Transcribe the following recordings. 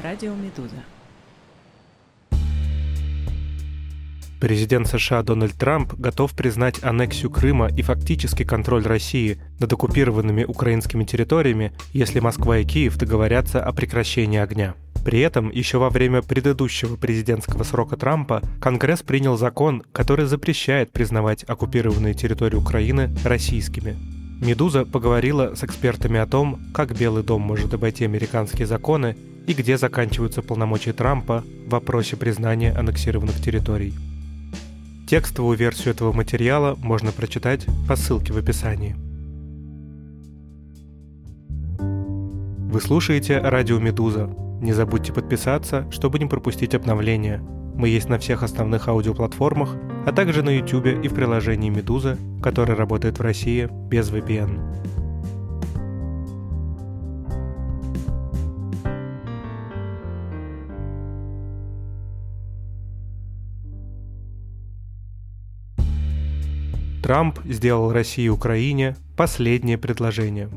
Радио Медуза. Президент США Дональд Трамп готов признать аннексию Крыма и фактический контроль России над оккупированными украинскими территориями, если Москва и Киев договорятся о прекращении огня. При этом еще во время предыдущего президентского срока Трампа Конгресс принял закон, который запрещает признавать оккупированные территории Украины российскими. «Медуза» поговорила с экспертами о том, как Белый дом может обойти американские законы и где заканчиваются полномочия Трампа в вопросе признания аннексированных территорий. Текстовую версию этого материала можно прочитать по ссылке в описании. Вы слушаете радио «Медуза». Не забудьте подписаться, чтобы не пропустить обновления. Мы есть на всех основных аудиоплатформах, а также на YouTube и в приложении «Медуза», которое работает в России без VPN. Трамп сделал России и Украине последнее предложение.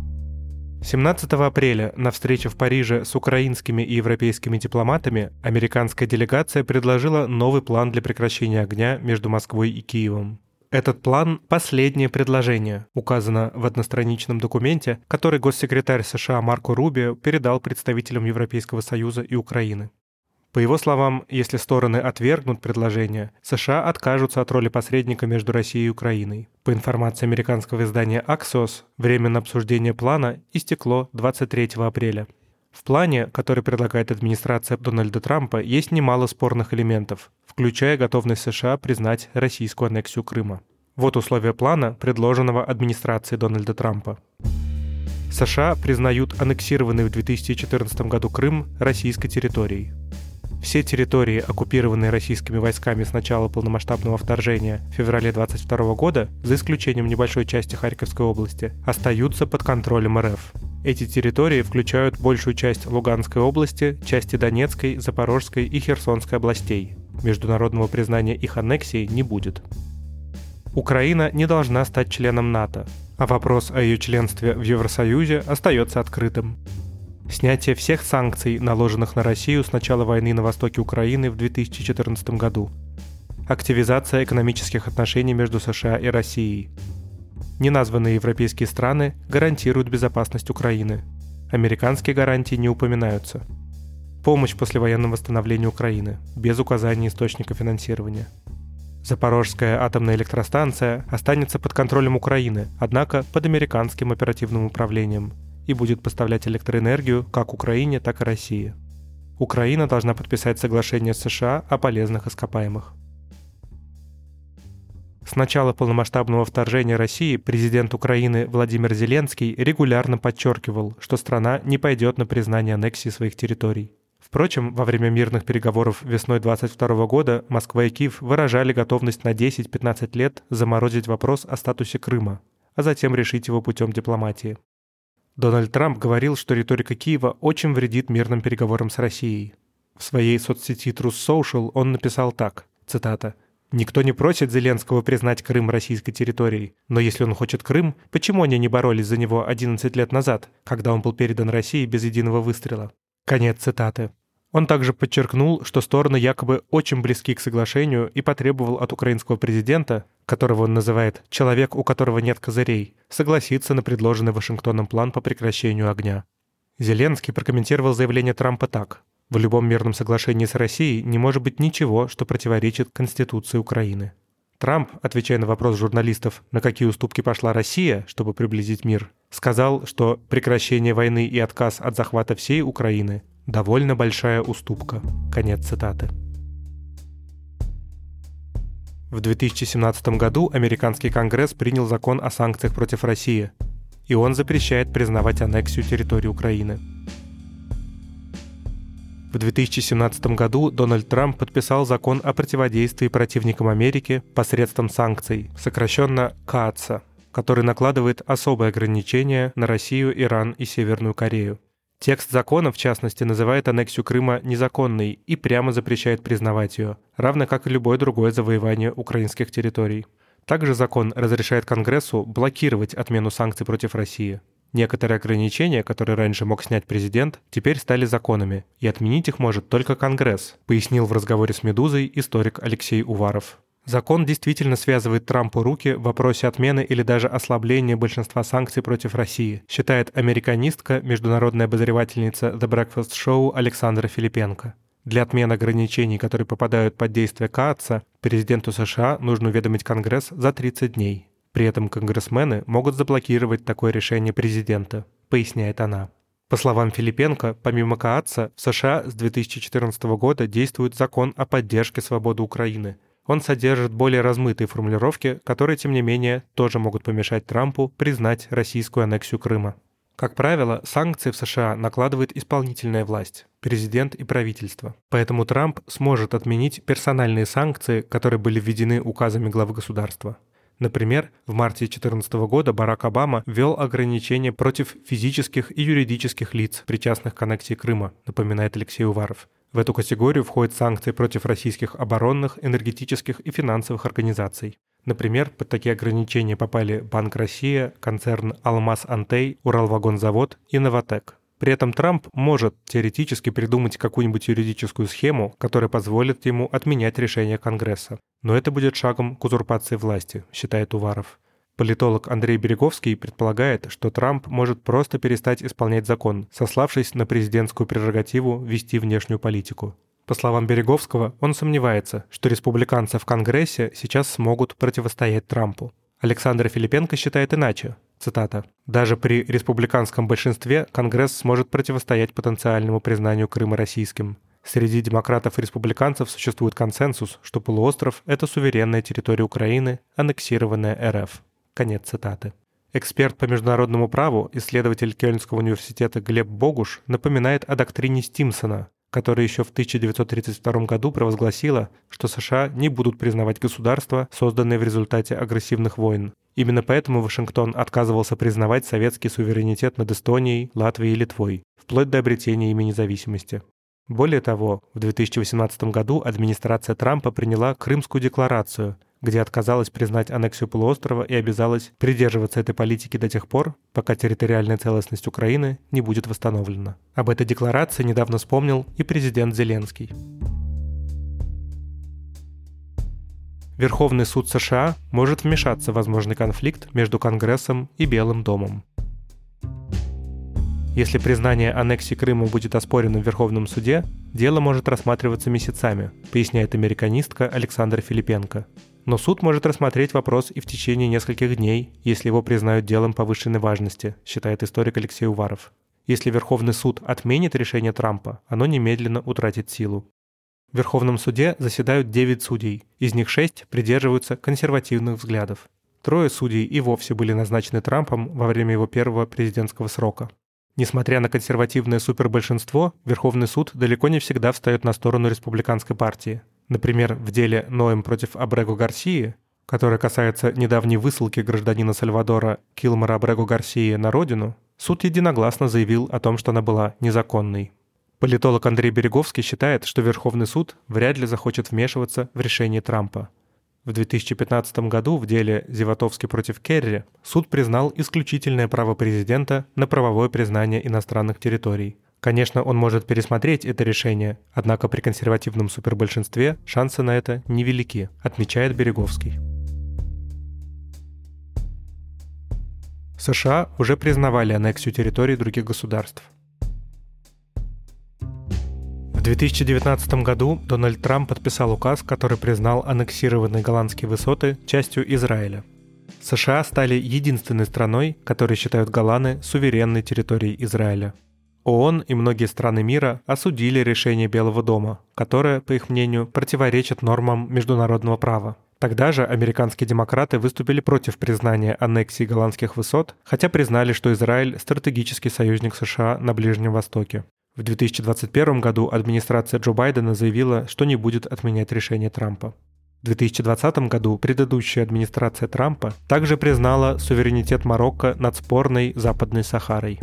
17 апреля на встрече в Париже с украинскими и европейскими дипломатами американская делегация предложила новый план для прекращения огня между Москвой и Киевом. Этот план – последнее предложение, указано в одностраничном документе, который госсекретарь США Марко Рубио передал представителям Европейского Союза и Украины. По его словам, если стороны отвергнут предложение, США откажутся от роли посредника между Россией и Украиной. По информации американского издания Axios, время на обсуждение плана истекло 23 апреля. В плане, который предлагает администрация Дональда Трампа, есть немало спорных элементов, включая готовность США признать российскую аннексию Крыма. Вот условия плана, предложенного администрацией Дональда Трампа. США признают аннексированный в 2014 году Крым российской территорией. Все территории, оккупированные российскими войсками с начала полномасштабного вторжения в феврале 2022 года, за исключением небольшой части Харьковской области, остаются под контролем РФ. Эти территории включают большую часть Луганской области, части Донецкой, Запорожской и Херсонской областей. Международного признания их аннексии не будет. Украина не должна стать членом НАТО, а вопрос о ее членстве в Евросоюзе остается открытым. Снятие всех санкций, наложенных на Россию с начала войны на востоке Украины в 2014 году. Активизация экономических отношений между США и Россией. Неназванные европейские страны гарантируют безопасность Украины. Американские гарантии не упоминаются. Помощь послевоенному восстановлению Украины, без указания источника финансирования. Запорожская атомная электростанция останется под контролем Украины, однако под американским оперативным управлением, и будет поставлять электроэнергию как Украине, так и России. Украина должна подписать соглашение с США о полезных ископаемых. С начала полномасштабного вторжения России президент Украины Владимир Зеленский регулярно подчеркивал, что страна не пойдет на признание аннексии своих территорий. Впрочем, во время мирных переговоров весной 2022 года Москва и Киев выражали готовность на 10-15 лет заморозить вопрос о статусе Крыма, а затем решить его путем дипломатии. Дональд Трамп говорил, что риторика Киева очень вредит мирным переговорам с Россией. В своей соцсети Truth Social он написал так, цитата, «Никто не просит Зеленского признать Крым российской территорией, но если он хочет Крым, почему они не боролись за него 11 лет назад, когда он был передан России без единого выстрела?» Конец цитаты. Он также подчеркнул, что стороны якобы очень близки к соглашению и потребовал от украинского президента, которого он называет «человек, у которого нет козырей», согласиться на предложенный Вашингтоном план по прекращению огня. Зеленский прокомментировал заявление Трампа так. «В любом мирном соглашении с Россией не может быть ничего, что противоречит Конституции Украины». Трамп, отвечая на вопрос журналистов, на какие уступки пошла Россия, чтобы приблизить мир, сказал, что прекращение войны и отказ от захвата всей Украины – довольно большая уступка. Конец цитаты. В 2017 году американский Конгресс принял закон о санкциях против России, и он запрещает признавать аннексию территории Украины. В 2017 году Дональд Трамп подписал закон о противодействии противникам Америки посредством санкций, сокращенно КААТСа, который накладывает особые ограничения на Россию, Иран и Северную Корею. Текст закона, в частности, называет аннексию Крыма незаконной и прямо запрещает признавать ее, равно как и любое другое завоевание украинских территорий. Также закон разрешает Конгрессу блокировать отмену санкций против России. Некоторые ограничения, которые раньше мог снять президент, теперь стали законами, и отменить их может только Конгресс, пояснил в разговоре с «Медузой» историк Алексей Уваров. Закон действительно связывает Трампу руки в вопросе отмены или даже ослабления большинства санкций против России, считает американистка, международная обозревательница The Breakfast Show Александра Филипенко. Для отмены ограничений, которые попадают под действие КААТСа, президенту США нужно уведомить Конгресс за 30 дней. При этом конгрессмены могут заблокировать такое решение президента, поясняет она. По словам Филипенко, помимо КААТСа, в США с 2014 года действует закон о поддержке свободы Украины. Он содержит более размытые формулировки, которые, тем не менее, тоже могут помешать Трампу признать российскую аннексию Крыма. Как правило, санкции в США накладывает исполнительная власть, президент и правительство. Поэтому Трамп сможет отменить персональные санкции, которые были введены указами главы государства. Например, в марте 2014 года Барак Обама ввел ограничения против физических и юридических лиц, причастных к аннексии Крыма, напоминает Алексей Уваров. В эту категорию входят санкции против российских оборонных, энергетических и финансовых организаций. Например, под такие ограничения попали Банк России, концерн «Алмаз-Антей», «Уралвагонзавод» и «Новатэк». При этом Трамп может теоретически придумать какую-нибудь юридическую схему, которая позволит ему отменять решение Конгресса. Но это будет шагом к узурпации власти, считает Уваров. Политолог Андрей Береговский предполагает, что Трамп может просто перестать исполнять закон, сославшись на президентскую прерогативу вести внешнюю политику. По словам Береговского, он сомневается, что республиканцы в Конгрессе сейчас смогут противостоять Трампу. Александра Филипенко считает иначе. Цитата. «Даже при республиканском большинстве Конгресс сможет противостоять потенциальному признанию Крыма российским. Среди демократов и республиканцев существует консенсус, что полуостров – это суверенная территория Украины, аннексированная РФ». Конец цитаты. Эксперт по международному праву, исследователь Кёльнского университета Глеб Богуш напоминает о доктрине Стимсона, которая еще в 1932 году провозгласила, что США не будут признавать государства, созданные в результате агрессивных войн. Именно поэтому Вашингтон отказывался признавать советский суверенитет над Эстонией, Латвией и Литвой, вплоть до обретения ими независимости. Более того, в 2018 году администрация Трампа приняла Крымскую декларацию, где отказалась признать аннексию полуострова и обязалась придерживаться этой политики до тех пор, пока территориальная целостность Украины не будет восстановлена. Об этой декларации недавно вспомнил и президент Зеленский. Верховный суд США может вмешаться в возможный конфликт между Конгрессом и Белым домом. Если признание аннексии Крыма будет оспорено в Верховном суде, дело может рассматриваться месяцами, поясняет американистка Александра Филипенко. Но суд может рассмотреть вопрос и в течение нескольких дней, если его признают делом повышенной важности, считает историк Алексей Уваров. Если Верховный суд отменит решение Трампа, оно немедленно утратит силу. В Верховном суде заседают 9 судей, из них 6 придерживаются консервативных взглядов. 3 судей и вовсе были назначены Трампом во время его первого президентского срока. Несмотря на консервативное супербольшинство, Верховный суд далеко не всегда встает на сторону республиканской партии. Например, в деле Ноэм против Абрего Гарсии, которое касается недавней высылки гражданина Сальвадора Килмара Абрего Гарсии на родину, суд единогласно заявил о том, что она была незаконной. Политолог Андрей Береговский считает, что Верховный суд вряд ли захочет вмешиваться в решение Трампа. В 2015 году в деле Зеватовский против Керри суд признал исключительное право президента на правовое признание иностранных территорий. Конечно, он может пересмотреть это решение, однако при консервативном супербольшинстве шансы на это невелики, отмечает Береговский. США уже признавали аннексию территорий других государств. В 2019 году Дональд Трамп подписал указ, который признал аннексированные голландские высоты частью Израиля. США стали единственной страной, которой считают Голланы суверенной территорией Израиля. ООН и многие страны мира осудили решение Белого дома, которое, по их мнению, противоречит нормам международного права. Тогда же американские демократы выступили против признания аннексии голландских высот, хотя признали, что Израиль – стратегический союзник США на Ближнем Востоке. В 2021 году администрация Джо Байдена заявила, что не будет отменять решение Трампа. В 2020 году предыдущая администрация Трампа также признала суверенитет Марокко над спорной Западной Сахарой.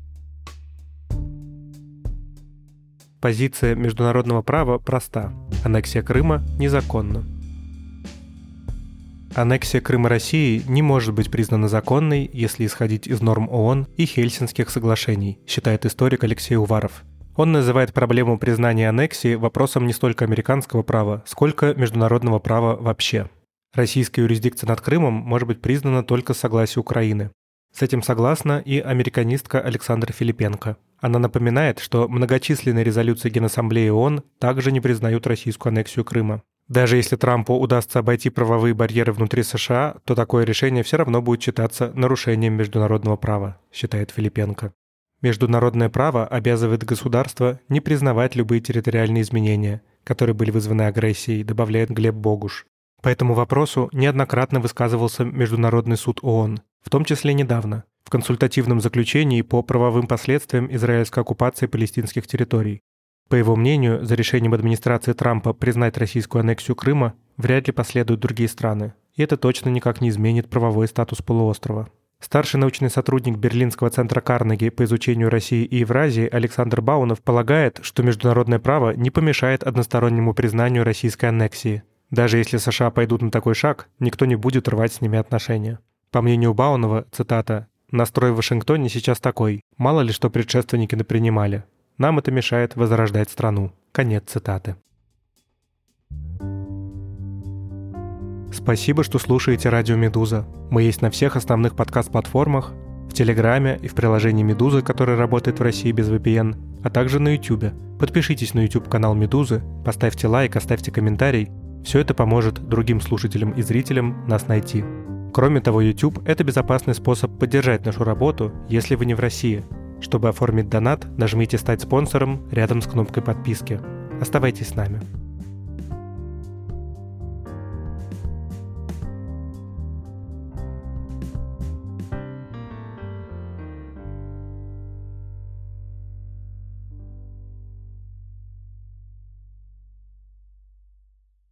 Позиция международного права проста. Аннексия Крыма незаконна. Аннексия Крыма России не может быть признана законной, если исходить из норм ООН и Хельсинских соглашений, считает историк Алексей Уваров. Он называет проблему признания аннексии вопросом не столько американского права, сколько международного права вообще. Российская юрисдикция над Крымом может быть признана только с согласия Украины. С этим согласна и американистка Александра Филипенко. Она напоминает, что многочисленные резолюции Генассамблеи ООН также не признают российскую аннексию Крыма. Даже если Трампу удастся обойти правовые барьеры внутри США, то такое решение все равно будет считаться нарушением международного права, считает Филипенко. Международное право обязывает государства не признавать любые территориальные изменения, которые были вызваны агрессией, добавляет Глеб Богуш. По этому вопросу неоднократно высказывался Международный суд ООН, в том числе недавно, в консультативном заключении по правовым последствиям израильской оккупации палестинских территорий. По его мнению, за решением администрации Трампа признать российскую аннексию Крыма вряд ли последуют другие страны, и это точно никак не изменит правовой статус полуострова. Старший научный сотрудник Берлинского центра Карнеги по изучению России и Евразии Александр Баунов полагает, что международное право не помешает одностороннему признанию российской аннексии. Даже если США пойдут на такой шаг, никто не будет рвать с ними отношения. По мнению Баунова, цитата, «Настрой в Вашингтоне сейчас такой, мало ли что предшественники напринимали. Нам это мешает возрождать страну». Конец цитаты. Спасибо, что слушаете радио «Медуза». Мы есть на всех основных подкаст-платформах, в Телеграме и в приложении «Медуза», которое работает в России без VPN, а также на YouTube. Подпишитесь на YouTube-канал «Медузы», поставьте лайк, оставьте комментарий. Все это поможет другим слушателям и зрителям нас найти. Кроме того, YouTube – это безопасный способ поддержать нашу работу, если вы не в России. Чтобы оформить донат, нажмите «Стать спонсором» рядом с кнопкой подписки. Оставайтесь с нами.